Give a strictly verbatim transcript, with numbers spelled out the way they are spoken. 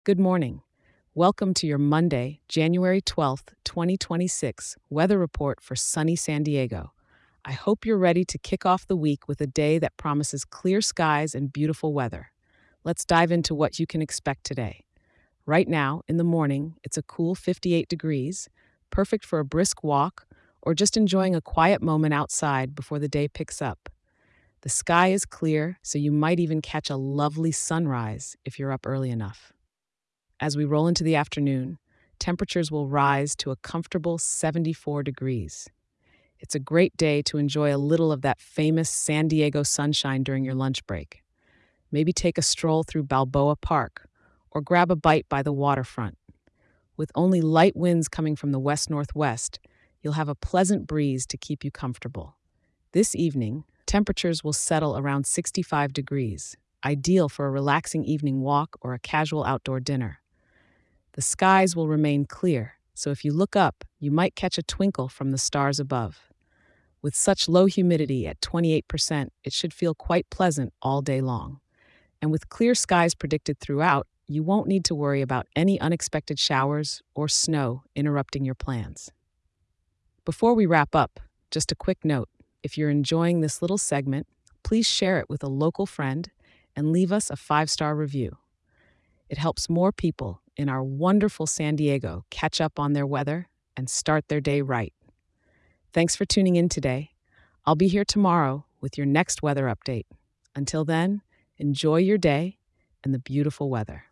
Good morning. Welcome to your Monday, January twelfth, twenty twenty-six weather report for sunny San Diego. I hope you're ready to kick off the week with a day that promises clear skies and beautiful weather. Let's dive into what you can expect today. Right now, in the morning, it's a cool fifty-eight degrees, perfect for a brisk walk or just enjoying a quiet moment outside before the day picks up. The sky is clear, so you might even catch a lovely sunrise if you're up early enough. As we roll into the afternoon, temperatures will rise to a comfortable seventy-four degrees. It's a great day to enjoy a little of that famous San Diego sunshine during your lunch break. Maybe take a stroll through Balboa Park or grab a bite by the waterfront. With only light winds coming from the west northwest, you'll have a pleasant breeze to keep you comfortable. This evening, temperatures will settle around sixty-five degrees, ideal for a relaxing evening walk or a casual outdoor dinner. The skies will remain clear, so if you look up, you might catch a twinkle from the stars above. With such low humidity at twenty-eight percent, it should feel quite pleasant all day long. And with clear skies predicted throughout, you won't need to worry about any unexpected showers or snow interrupting your plans. Before we wrap up, just a quick note. If you're enjoying this little segment, please share it with a local friend and leave us a five-star review. It helps more people in our wonderful San Diego catch up on their weather and start their day right. Thanks for tuning in today. I'll be here tomorrow with your next weather update. Until then, enjoy your day and the beautiful weather.